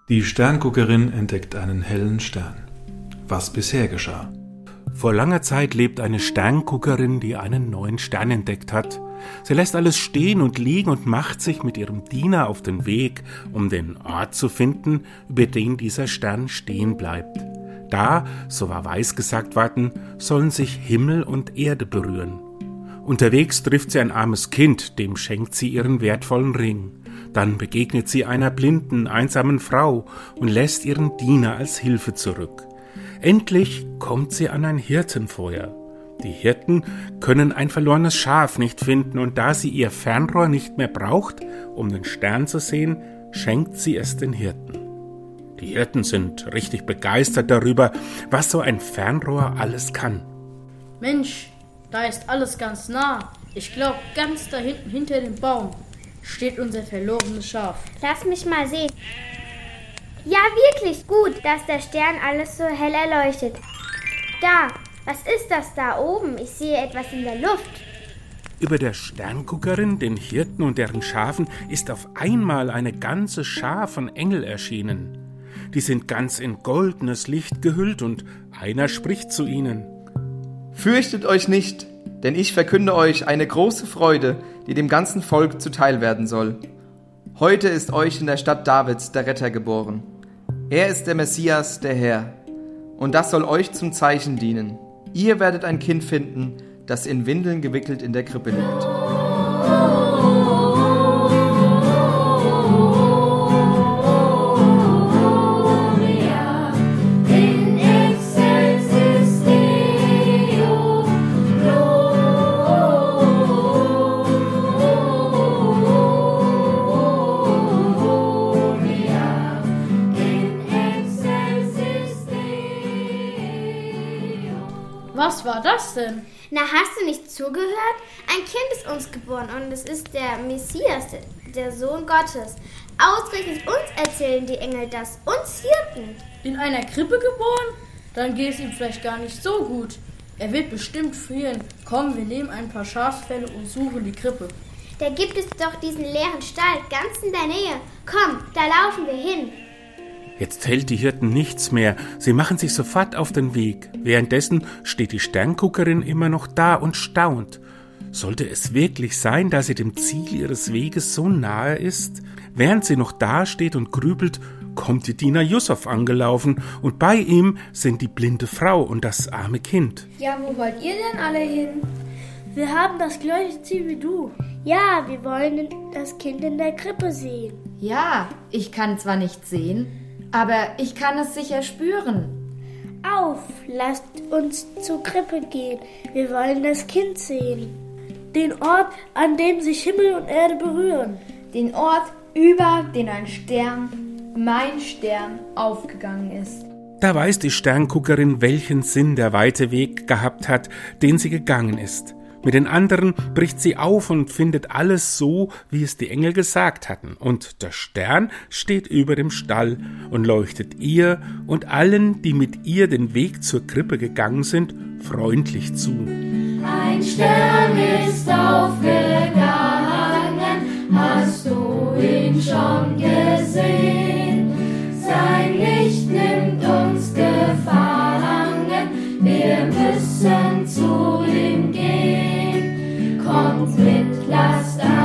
Die Sternguckerin entdeckt einen hellen Stern. Was bisher geschah? Vor langer Zeit lebt eine Sternguckerin, die einen neuen Stern entdeckt hat. Sie lässt alles stehen und liegen und macht sich mit ihrem Diener auf den Weg, um den Ort zu finden, über den dieser Stern stehen bleibt. Da, so war weisgesagt worden, sollen sich Himmel und Erde berühren. Unterwegs trifft sie ein armes Kind, dem schenkt sie ihren wertvollen Ring. Dann begegnet sie einer blinden, einsamen Frau und lässt ihren Diener als Hilfe zurück. Endlich kommt sie an ein Hirtenfeuer. Die Hirten können ein verlorenes Schaf nicht finden und da sie ihr Fernrohr nicht mehr braucht, um den Stern zu sehen, schenkt sie es den Hirten. Die Hirten sind richtig begeistert darüber, was so ein Fernrohr alles kann. Mensch, da ist alles ganz nah. Ich glaube, ganz da hinten hinter dem Baum steht unser verlorenes Schaf. Lass mich mal sehen. Ja, wirklich gut, dass der Stern alles so hell erleuchtet. Da, was ist das da oben? Ich sehe etwas in der Luft. Über der Sternguckerin, den Hirten und deren Schafen ist auf einmal eine ganze Schar von Engel erschienen. Die sind ganz in goldenes Licht gehüllt und einer spricht zu ihnen. Fürchtet euch nicht, denn ich verkünde euch eine große Freude, die dem ganzen Volk zuteil werden soll. Heute ist euch in der Stadt Davids der Retter geboren. Er ist der Messias, der Herr. Und das soll euch zum Zeichen dienen. Ihr werdet ein Kind finden, das in Windeln gewickelt in der Krippe liegt. Was war das denn? Na, hast du nicht zugehört? Ein Kind ist uns geboren und es ist der Messias, der Sohn Gottes. Ausgerechnet uns erzählen die Engel das, uns Hirten. In einer Krippe geboren? Dann geht es ihm vielleicht gar nicht so gut. Er wird bestimmt frieren. Komm, wir nehmen ein paar Schafsfelle und suchen die Krippe. Da gibt es doch diesen leeren Stall, ganz in der Nähe. Komm, da laufen wir hin. Jetzt hält die Hirten nichts mehr, sie machen sich sofort auf den Weg. Währenddessen steht die Sternguckerin immer noch da und staunt. Sollte es wirklich sein, dass sie dem Ziel ihres Weges so nahe ist? Während sie noch da steht und grübelt, kommt ihr Diener Yusuf angelaufen und bei ihm sind die blinde Frau und das arme Kind. Ja, wo wollt ihr denn alle hin? Wir haben das gleiche Ziel wie du. Ja, wir wollen das Kind in der Krippe sehen. Ja, ich kann zwar nicht sehen, aber ich kann es sicher spüren. Auf, lasst uns zur Krippe gehen. Wir wollen das Kind sehen. Den Ort, an dem sich Himmel und Erde berühren. Den Ort, über den ein Stern, mein Stern, aufgegangen ist. Da weiß die Sternguckerin, welchen Sinn der weite Weg gehabt hat, den sie gegangen ist. Mit den anderen bricht sie auf und findet alles so, wie es die Engel gesagt hatten. Und der Stern steht über dem Stall und leuchtet ihr und allen, die mit ihr den Weg zur Krippe gegangen sind, freundlich zu. Ein Stern ist aufgegangen, hast du ihn schon gesehen? Sein Licht nimmt uns gefangen, wir müssen zu ihm gehen. Kommt mit, lasst